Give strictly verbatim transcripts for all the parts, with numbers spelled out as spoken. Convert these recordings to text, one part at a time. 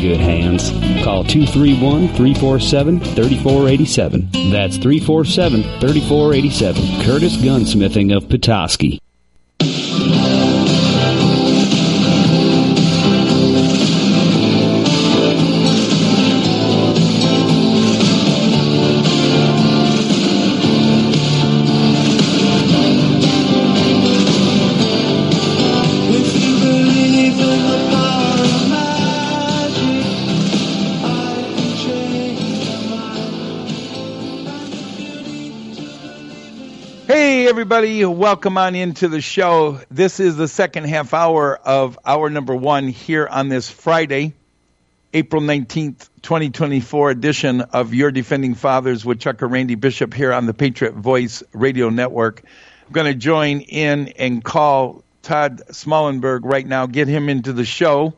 good hands. Call two three one, three four seven, three four eight seven. That's three four seven, three four eight seven. Curtis Gunsmithing of Petoskey. Everybody, welcome on into the show. This is the second half hour of hour number one here on this Friday, April nineteenth, twenty twenty-four edition of Your Defending Fathers with Chuck and Randy Bishop here on the Patriot Voice Radio Network. I'm going to join in and call Todd Smallenberg right now, get him into the show.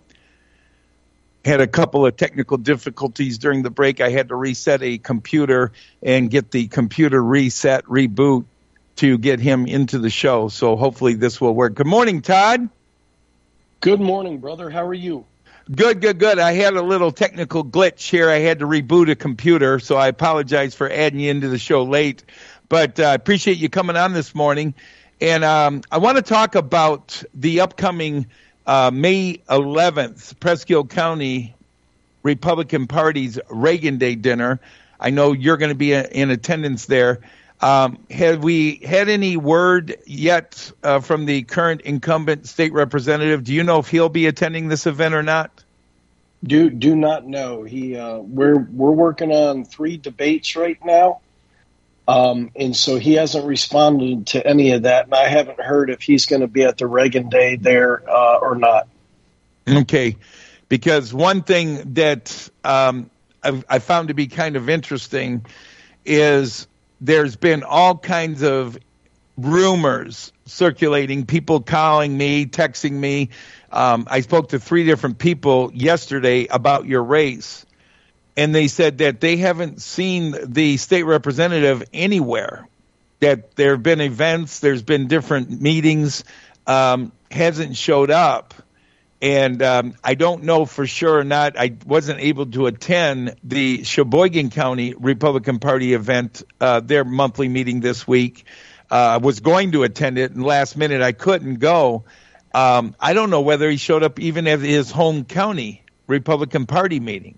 Had a couple of technical difficulties during the break. I had to reset a computer and get the computer reset, reboot, to get him into the show. So hopefully this will work. Good morning, Todd. Good morning, brother. How are you? Good, good, good. I had a little technical glitch here. I had to reboot a computer, so I apologize for adding you into the show late. But I uh, appreciate you coming on this morning. And um, I want to talk about the upcoming uh, May eleventh Presque County Republican Party's Reagan Day dinner. I know you're going to be in attendance there. Um, have we had any word yet uh, from the current incumbent state representative? Do you know if he'll be attending this event or not? Do do not know. He uh, we're we're working on three debates right now, um, and so he hasn't responded to any of that. And I haven't heard if he's going to be at the Reagan Day there uh, or not. Okay, because one thing that um, I've, I found to be kind of interesting is there's been all kinds of rumors circulating, people calling me, texting me. Um, I spoke to three different people yesterday about your race, and they said that they haven't seen the state representative anywhere, that there have been events, there's been different meetings, um, hasn't showed up. And um, I don't know for sure or not. I wasn't able to attend the Sheboygan County Republican Party event, uh, their monthly meeting this week. Uh, I was going to attend it, and last minute I couldn't go. Um, I don't know whether he showed up even at his home county Republican Party meeting.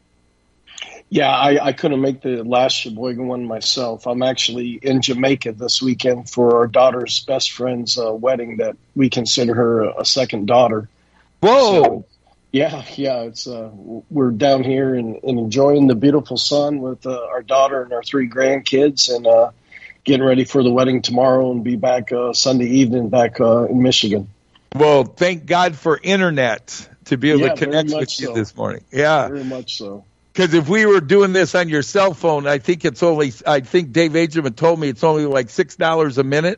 Yeah, I, I couldn't make the last Sheboygan one myself. I'm actually in Jamaica this weekend for our daughter's best friend's uh, wedding that we consider her a, a second daughter. Whoa! So, yeah, yeah. It's uh, we're down here and, and enjoying the beautiful sun with uh, our daughter and our three grandkids, and uh, getting ready for the wedding tomorrow, and be back uh, Sunday evening back uh, in Michigan. Well, thank God for internet to be able yeah, to connect with so. you this morning. Yeah, very much so. Because if we were doing this on your cell phone, I think it's only, I think Dave Agerman told me it's only like six dollars a minute.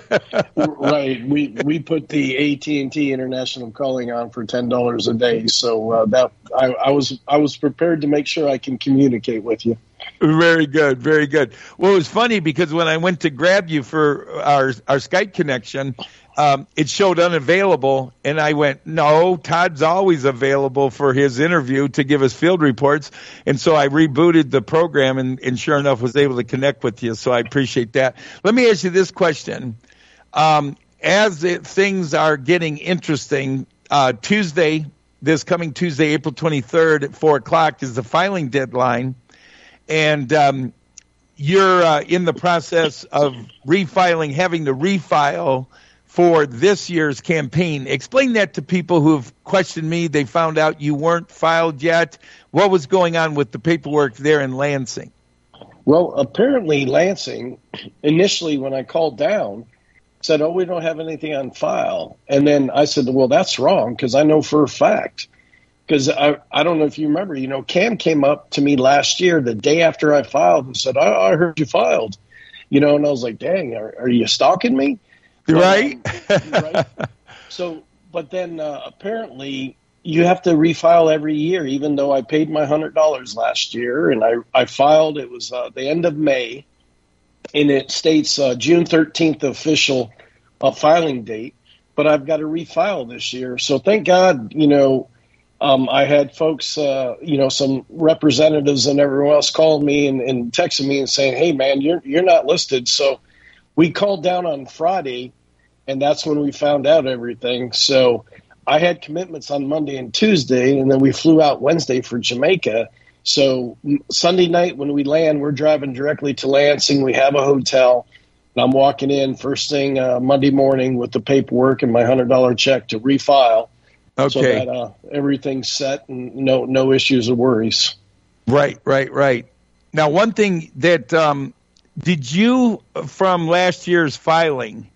Right. We we put the A T and T International Calling on for ten dollars a day. So uh, that I, I was I was prepared to make sure I can communicate with you. Very good. Very good. Well, it was funny because when I went to grab you for our, our Skype connection, Um, it showed unavailable, and I went, no, Todd's always available for his interview to give us field reports. And so I rebooted the program, and, and sure enough was able to connect with you, so I appreciate that. Let me ask you this question. Um, as it, things are getting interesting, uh, Tuesday, this coming Tuesday, April twenty-third at four o'clock is the filing deadline, and um, you're uh, in the process of refiling, having to refile for this year's campaign. Explain that to people who've questioned me. They found out you weren't filed yet. What was going on with the paperwork there in Lansing? Well, apparently Lansing, initially when I called down, said, oh, we don't have anything on file. And then I said, well, that's wrong, because I know for a fact. Because I, I don't know if you remember, you know, Cam came up to me last year the day after I filed and said, oh, I heard you filed. You know, and I was like, dang, are, are you stalking me? Right. Um, right. So, but then uh, apparently you have to refile every year, even though I paid my one hundred dollars last year. And I, I filed, it was uh, the end of May, and it states uh, June thirteenth official uh, filing date. But I've got to refile this year. So thank God, you know, Um, I had folks, uh, you know, some representatives and everyone else called me and, and texted me and saying, "Hey, man, you're you're not listed." So we called down on Friday, and that's when we found out everything. So I had commitments on Monday and Tuesday, and then we flew out Wednesday for Jamaica. So Sunday night when we land, we're driving directly to Lansing. We have a hotel, and I'm walking in first thing uh, Monday morning with the paperwork and my one hundred dollars check to refile. Okay. So that uh, everything's set and no no issues or worries. Right, right, right. Now, one thing that um, did you, from last year's filing,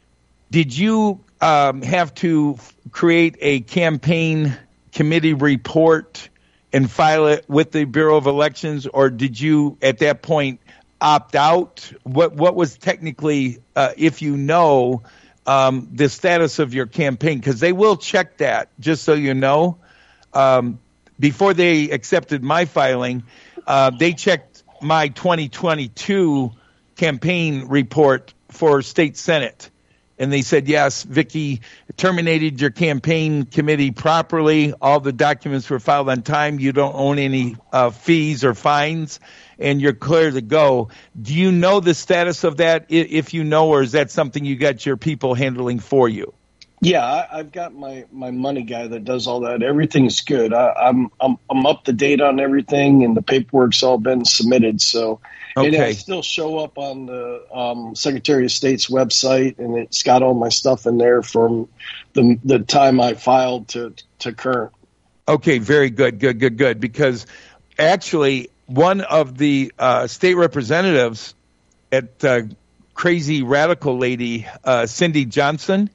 did you um, have to f- create a campaign committee report and file it with the Bureau of Elections, or did you at that point opt out? What what was technically, uh, if you know, Um, the status of your campaign, because they will check that, just so you know. Um, before they accepted my filing, uh, they checked my twenty twenty-two campaign report for state senate. And they said, yes, Vicki terminated your campaign committee properly. All the documents were filed on time. You don't own any uh, fees or fines, and you're clear to go. Do you know the status of that, if you know, or is that something you got your people handling for you? Yeah, I, I've got my, my money guy that does all that. Everything's good. I, I'm I'm I'm up to date on everything, and the paperwork's all been submitted. So, okay. And I still show up on the um, Secretary of State's website, and it's got all my stuff in there from the the time I filed to to current. Okay, very good, good, good, good. Because actually, one of the uh, state representatives at uh, Crazy Radical Lady, uh, Cindy Johnson,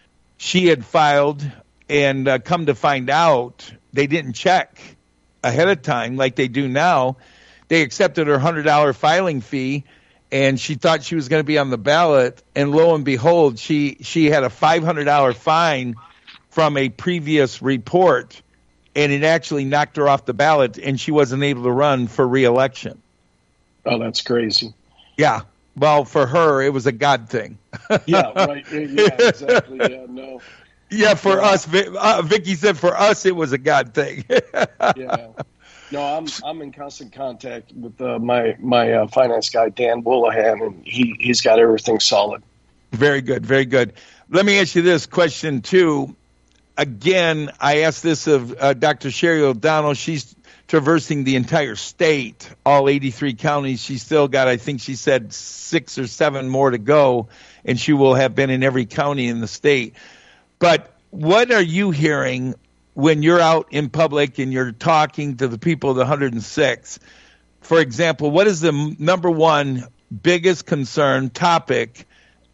she had filed, and uh, come to find out, they didn't check ahead of time like they do now. They accepted her one hundred dollars filing fee, and she thought she was going to be on the ballot, and lo and behold, she, she had a five hundred dollars fine from a previous report, and it actually knocked her off the ballot, and she wasn't able to run for re-election. Oh, that's crazy. Yeah. Well, for her, it was a God thing. Yeah, right. Yeah, exactly. Yeah, no. Yeah, for yeah. us, uh, Vicki said for us it was a God thing. Yeah. No, I'm I'm in constant contact with uh, my my uh, finance guy, Dan Woolahan, and he, he's got everything solid. Very good, very good. Let me ask you this question, too. Again, I asked this of uh, Doctor Sherry O'Donnell. She's traversing the entire state, all eighty-three counties. She's still got, I think she said, six or seven more to go, and she will have been in every county in the state. But what are you hearing when you're out in public and you're talking to the people of the one hundred six? For example, what is the number one biggest concern, topic,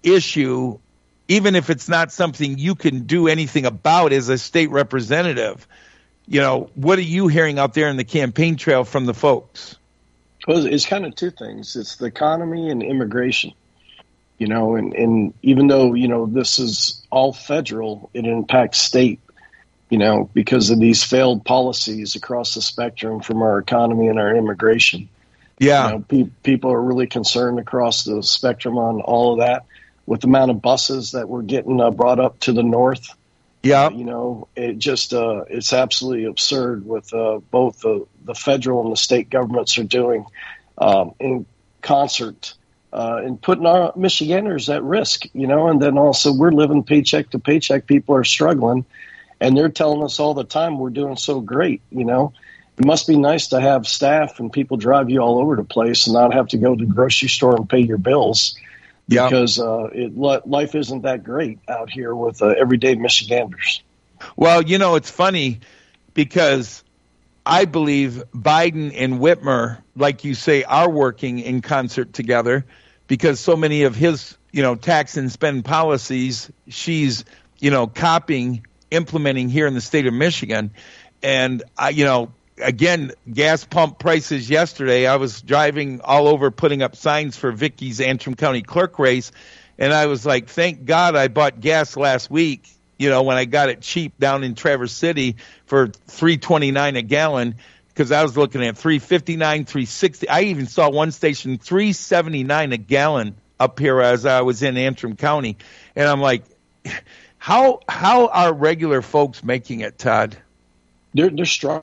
issue, even if it's not something you can do anything about as a state representative? You know, what are you hearing out there in the campaign trail from the folks? Well, it's kind of two things. It's the economy and immigration, you know, and, and even though, you know, this is all federal, it impacts state, you know, because of these failed policies across the spectrum from our economy and our immigration. Yeah. You know, pe- people are really concerned across the spectrum on all of that with the amount of buses that were getting uh, brought up to the north. Yeah, uh, you know, it just uh, it's absolutely absurd with uh, both the, the federal and the state governments are doing um, in concert uh, and putting our Michiganders at risk, you know, and then also we're living paycheck to paycheck. People are struggling, and they're telling us all the time we're doing so great, you know. It must be nice to have staff and people drive you all over the place and not have to go to the grocery store and pay your bills. Yeah. Because uh, it, life isn't that great out here with uh, everyday Michiganders. Well, you know, it's funny because I believe Biden and Whitmer, like you say, are working in concert together because so many of his, you know, tax and spend policies she's, you know, copying, implementing here in the state of Michigan. And, I, you know, again, gas pump prices yesterday, I was driving all over putting up signs for Vicki's Antrim County clerk race, and I was like, thank God I bought gas last week, you know, when I got it cheap down in Traverse City for three twenty-nine a gallon, because I was looking at three fifty-nine, three sixty. I even saw one station three seventy-nine a gallon up here as I was in Antrim County, and I'm like, how how are regular folks making it, Todd? They're they're strong.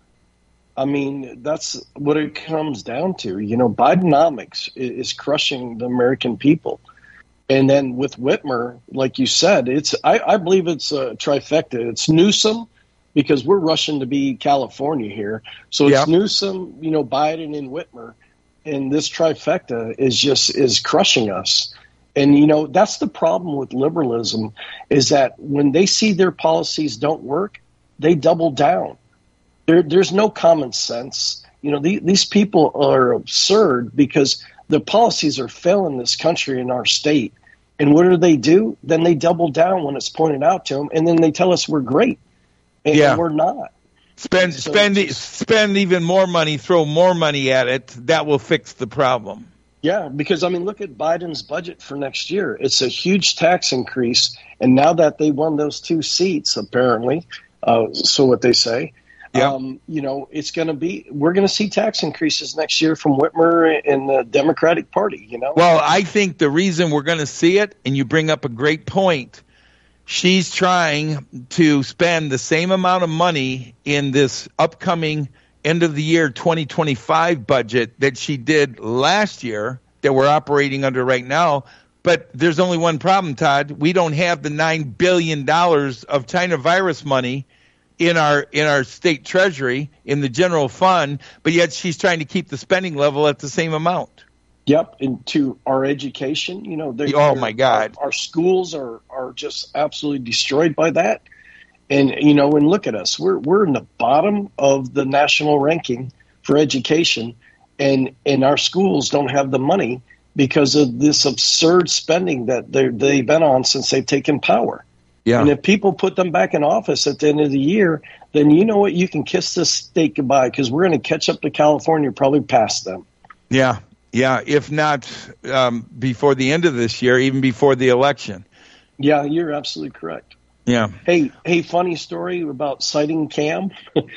I mean, that's what it comes down to. You know, Bidenomics is crushing the American people. And then with Whitmer, like you said, it's I, I believe it's a trifecta. It's Newsom, because we're rushing to be California here. So it's yep. Newsom, you know, Biden and Whitmer. And this trifecta is just is crushing us. And, you know, that's the problem with liberalism, is that when they see their policies don't work, they double down. There, there's no common sense. You know, the, these people are absurd because the policies are failing this country and our state. And what do they do? Then they double down when it's pointed out to them, and then they tell us we're great. And yeah. we're not. Spend so spend just, spend even more money, throw more money at it. That will fix the problem. Yeah, because, I mean, look at Biden's budget for next year. It's a huge tax increase. And now that they won those two seats, apparently, uh, so what they say, yeah. um, you know, it's going to be – we're going to see tax increases next year from Whitmer and the Democratic Party, you know. Well, I think the reason we're going to see it, and you bring up a great point, she's trying to spend the same amount of money in this upcoming end of the year twenty twenty-five budget that she did last year that we're operating under right now. But there's only one problem, Todd. We don't have the nine billion dollars of China virus money in our in our state treasury, in the general fund, but yet she's trying to keep the spending level at the same amount. Yep, into our education, you know. Oh my God, our, our schools are are just absolutely destroyed by that. And you know, and look at us, we're we're in the bottom of the national ranking for education, and and our schools don't have the money because of this absurd spending that they they've been on since they've taken power. Yeah. And if people put them back in office at the end of the year, then you know what, you can kiss this state goodbye, because we're going to catch up to California, probably past them. Yeah. Yeah, if not um, before the end of this year, even before the election. Yeah, you're absolutely correct. Yeah. Hey, hey, funny story about citing Cam.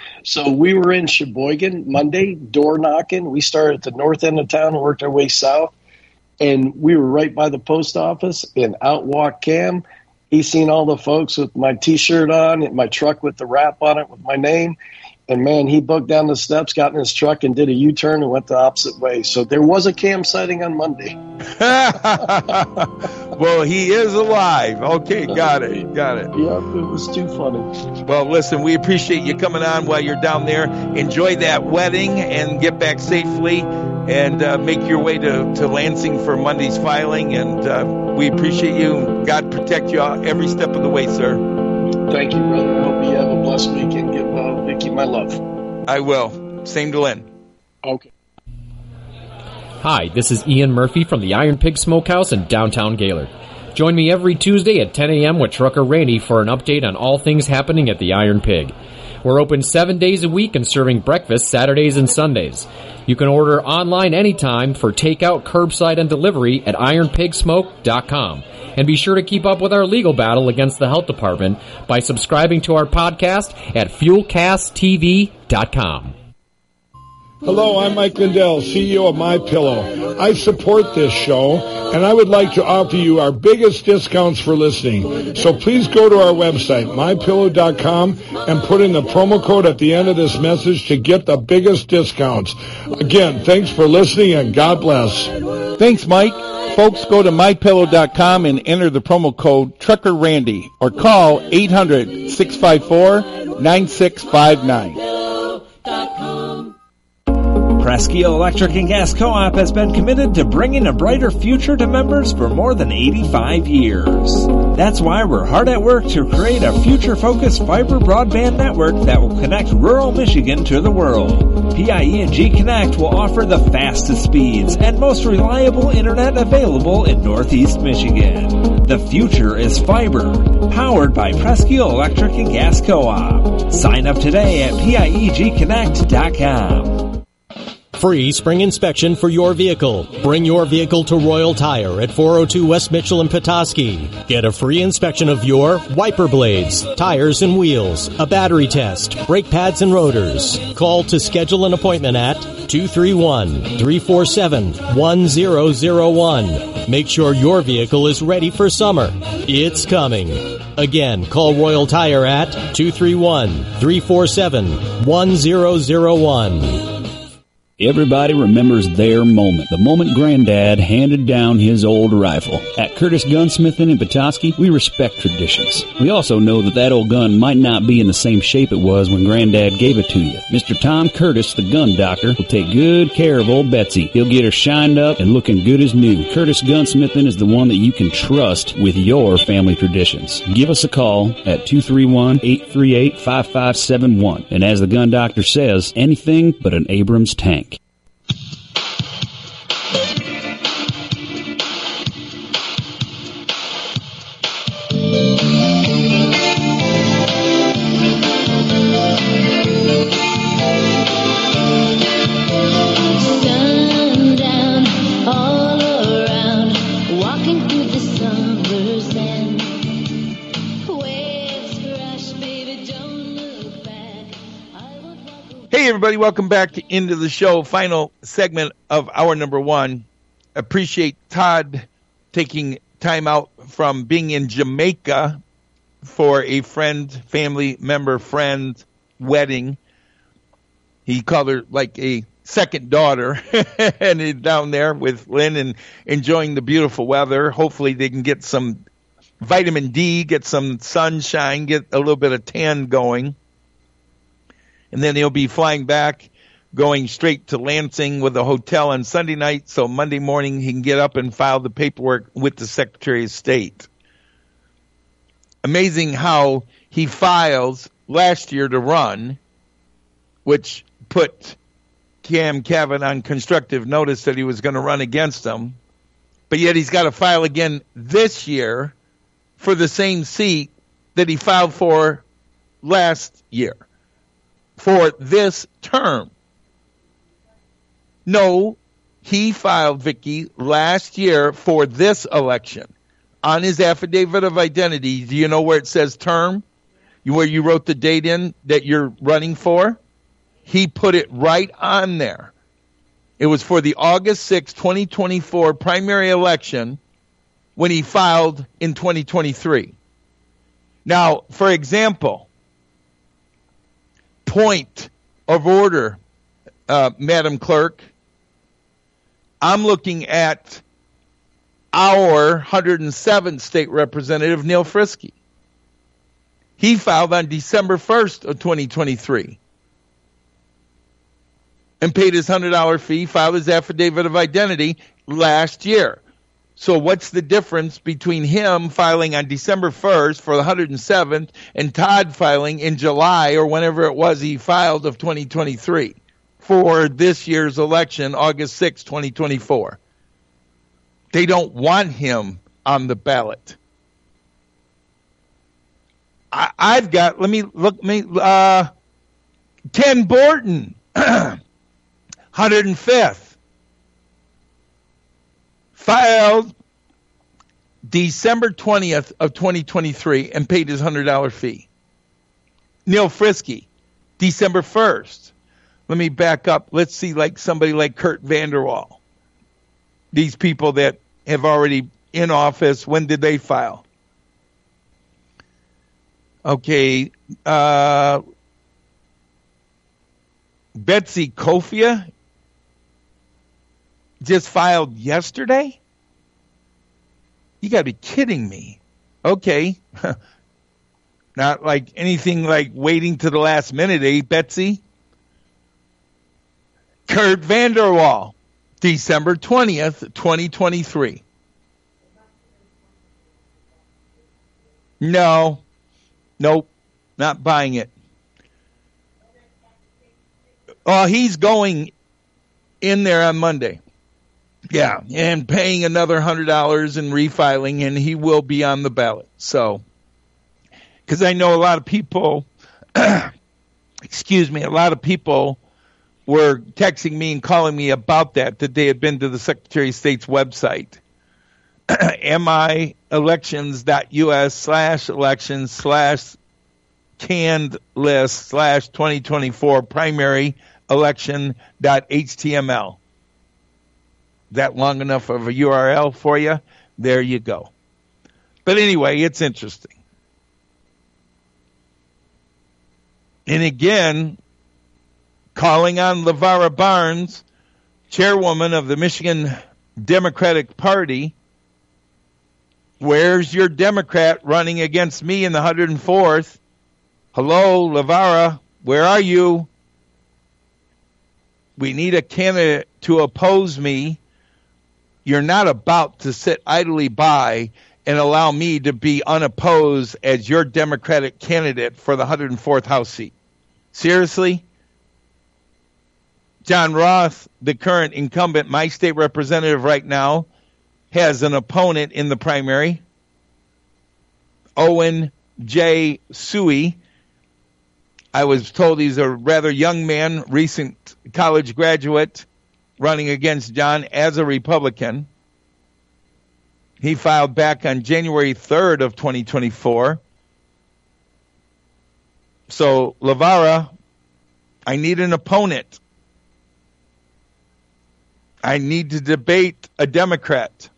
So we were in Sheboygan Monday, door knocking. We started at the north end of town and worked our way south. And we were right by the post office, and out walked Cam. He seen all the folks with my T-shirt on, and my truck with the wrap on it with my name. And, man, he booked down the steps, got in his truck, and did a U-turn and went the opposite way. So there was a Cam sighting on Monday. Well, he is alive. Okay, got it, got it. Yeah, it was too funny. Well, listen, we appreciate you coming on while you're down there. Enjoy that wedding and get back safely, and uh, make your way to, to Lansing for Monday's filing. And uh, we appreciate you. God protect you every step of the way, sir. Thank you, brother. I hope you have a blessed weekend. Give uh, Vicky my love. I will. Same to Lynn. Okay. Hi, this is Ian Murphy from the Iron Pig Smokehouse in downtown Gaylord. Join me every Tuesday at ten a.m. with Trucker Randy for an update on all things happening at the Iron Pig. We're open seven days a week and serving breakfast Saturdays and Sundays. You can order online anytime for takeout, curbside, and delivery at iron pig smoke dot com. And be sure to keep up with our legal battle against the health department by subscribing to our podcast at fuel cast t v dot com. Hello, I'm Mike Lindell, C E O of MyPillow. I support this show, and I would like to offer you our biggest discounts for listening. So please go to our website, my pillow dot com, and put in the promo code at the end of this message to get the biggest discounts. Again, thanks for listening, and God bless. Thanks, Mike. Folks, go to my pillow dot com and enter the promo code Trucker Randy, or call eight hundred, six five four, nine six five nine. Presque Isle Electric and Gas Co-op has been committed to bringing a brighter future to members for more than eighty-five years. That's why we're hard at work to create a future-focused fiber broadband network that will connect rural Michigan to the world. P I E and G Connect will offer the fastest speeds and most reliable internet available in Northeast Michigan. The future is fiber, powered by Presque Isle Electric and Gas Co-op. Sign up today at P I E G connect dot com. Free spring inspection for your vehicle. Bring your vehicle to Royal Tire at four oh two West Mitchell in Petoskey. Get a free inspection of your wiper blades, tires and wheels, a battery test, brake pads and rotors. Call to schedule an appointment at two three one, three four seven, one zero zero one. Make sure your vehicle is ready for summer. It's coming. Again, call Royal Tire at two three one, three four seven, one zero zero one. Everybody remembers their moment, the moment Granddad handed down his old rifle. At Curtis Gunsmithing in Petoskey, we respect traditions. We also know that that old gun might not be in the same shape it was when Granddad gave it to you. Mister Tom Curtis, the gun doctor, will take good care of old Betsy. He'll get her shined up and looking good as new. Curtis Gunsmithing is the one that you can trust with your family traditions. Give us a call at two three one, eight three eight, five five seven one. And as the gun doctor says, anything but an Abrams tank. Hey, everybody, welcome back to Into the Show, final segment of hour number one. Appreciate Todd taking time out from being in Jamaica for a friend, family member, friend wedding. He called her like a second daughter, and he's down there with Lynn and enjoying the beautiful weather. Hopefully they can get some vitamin D, get some sunshine, get a little bit of tan going. And then he'll be flying back, going straight to Lansing with a hotel on Sunday night, so Monday morning he can get up and file the paperwork with the Secretary of State. Amazing how he files last year to run, which put Cam Cavan on constructive notice that he was going to run against him. But yet he's got to file again this year for the same seat that he filed for last year. For this term. No, he filed, Vicky, last year for this election. On his affidavit of identity, do you know where it says term? Where you wrote the date in that you're running for? He put it right on there. It was for the August sixth, twenty twenty-four primary election when he filed in twenty twenty-three. Now, for example, point of order, uh, Madam Clerk. I'm looking at our one hundred seventh state representative, Neil Frisky. He filed on December first of twenty twenty-three and paid his one hundred dollars fee, filed his affidavit of identity last year. So what's the difference between him filing on December first for the one hundred seventh and Todd filing in July or whenever it was he filed of twenty twenty-three for this year's election, August sixth, twenty twenty-four? They don't want him on the ballot. I, I've got, let me look, me, uh, Ken Borton, one hundred fifth. Filed December twentieth of twenty twenty-three and paid his one hundred dollars fee. Neil Frisky, December first. Let me back up. Let's see, like somebody like Kurt Vanderwall. These people that have already in office, when did they file? Okay. Uh, Betsy Kofia just filed yesterday? You got to be kidding me. Okay. Not like anything like waiting to the last minute, eh, Betsy? Kurt Vanderwall, December twentieth, twenty twenty-three. No. Nope. Not buying it. Oh, he's going in there on Monday. Yeah, and paying another one hundred dollars and refiling, and he will be on the ballot. So, because I know a lot of people, excuse me, a lot of people were texting me and calling me about that, that they had been to the Secretary of State's website, mielections.us slash elections slash canned list slash 2024 primary election dot H T M L. That long enough of a U R L for you? There you go. But anyway, it's interesting. And again, calling on LeVara Barnes, chairwoman of the Michigan Democratic Party. Where's your Democrat running against me in the one hundred fourth? Hello, LeVara, where are you? We need a candidate to oppose me. You're not about to sit idly by and allow me to be unopposed as your Democratic candidate for the one hundred fourth House seat. Seriously? John Roth, the current incumbent, my state representative right now, has an opponent in the primary, Owen J. Suey. I was told he's a rather young man, recent college graduate, running against John as a Republican. He filed back on January third of twenty twenty-four. So, LeVara, I need an opponent. I need to debate a Democrat.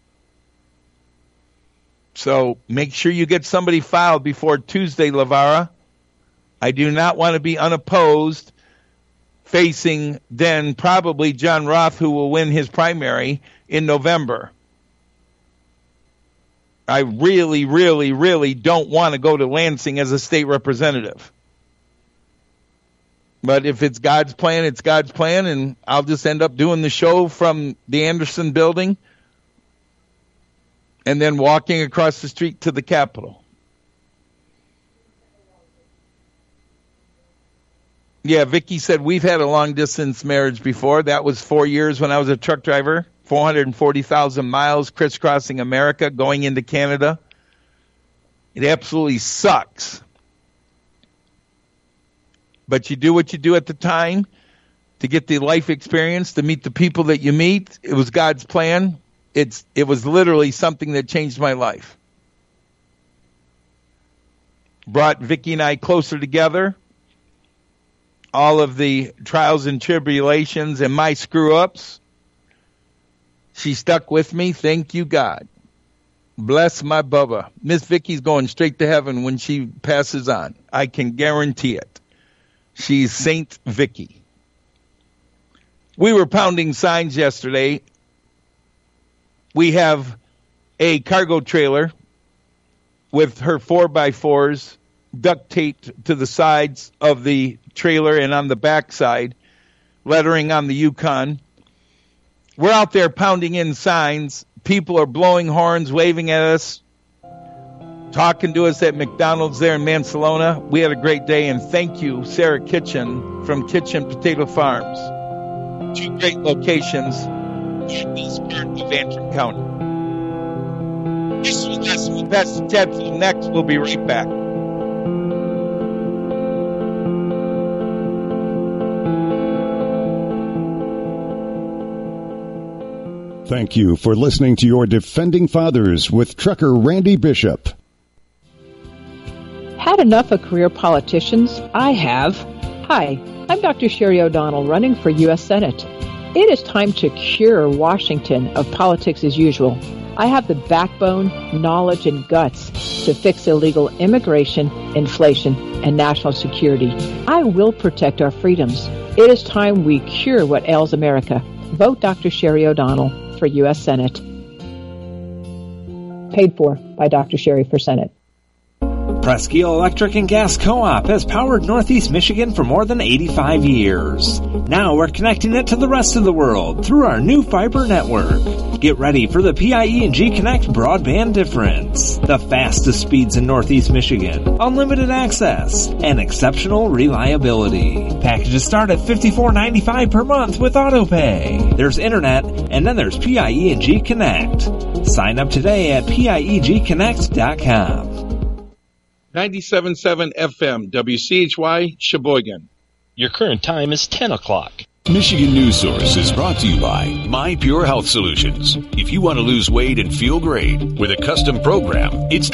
So make sure you get somebody filed before Tuesday, LeVara. I do not want to be unopposed, facing then probably John Roth, who will win his primary in November. I really, really, really don't want to go to Lansing as a state representative. But if it's God's plan, it's God's plan, and I'll just end up doing the show from the Anderson building and then walking across the street to the Capitol. Yeah, Vicky said we've had a long-distance marriage before. That was four years when I was a truck driver, four hundred forty thousand miles crisscrossing America, going into Canada. It absolutely sucks. But you do what you do at the time to get the life experience, to meet the people that you meet. It was God's plan. It's it was literally something that changed my life. Brought Vicky and I closer together. All of the trials and tribulations and my screw-ups, she stuck with me. Thank you, God. Bless my Bubba. Miss Vicky's going straight to heaven when she passes on. I can guarantee it. She's Saint Vicky. We were pounding signs yesterday. We have a cargo trailer with her four by fours duct taped to the sides of the trailer and on the back side, lettering on the Yukon. We're out there pounding in signs. People are blowing horns, waving at us, talking to us at McDonald's there in Mansalona. We had a great day, and thank you, Sarah Kitchen from Kitchen Potato Farms. Two great locations in this part of Antrim County. This is Pastor Ted for next. We'll be right back. Thank you for listening to your Defending Fathers with Trucker Randy Bishop. Had enough of career politicians? I have. Hi, I'm Doctor Sherry O'Donnell, running for U S Senate. It is time to cure Washington of politics as usual. I have the backbone, knowledge, and guts to fix illegal immigration, inflation, and national security. I will protect our freedoms. It is time we cure what ails America. Vote Doctor Sherry O'Donnell for U S Senate. Paid for by Doctor Sherry for Senate. Presque Electric and Gas Co-op has powered Northeast Michigan for more than eighty-five years. Now we're connecting it to the rest of the world through our new fiber network. Get ready for the P I E and G Connect broadband difference. The fastest speeds in Northeast Michigan, unlimited access, and exceptional reliability. Packages start at fifty-four ninety-five per month with autopay. There's internet, and then there's P I E and G Connect. Sign up today at P I E G connect dot com. ninety-seven point seven F M, W C H Y, Sheboygan. Your current time is ten o'clock. Michigan News Source is brought to you by My Pure Health Solutions. If you want to lose weight and feel great with a custom program, it's